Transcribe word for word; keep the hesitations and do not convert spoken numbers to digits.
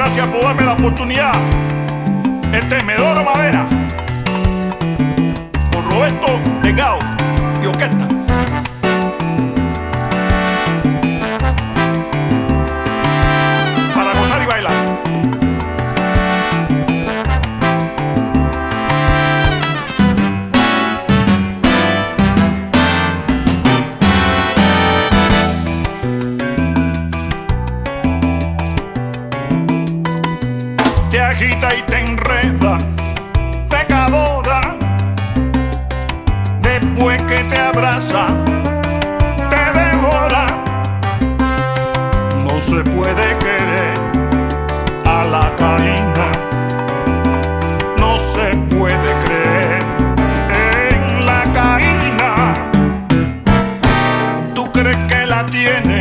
gracias por darme la oportunidad. Este es Medoro Madera, con Roberto Delgado y orquesta. Para gozar y bailar. Te agita y te enreda, pecadora, después que te abraza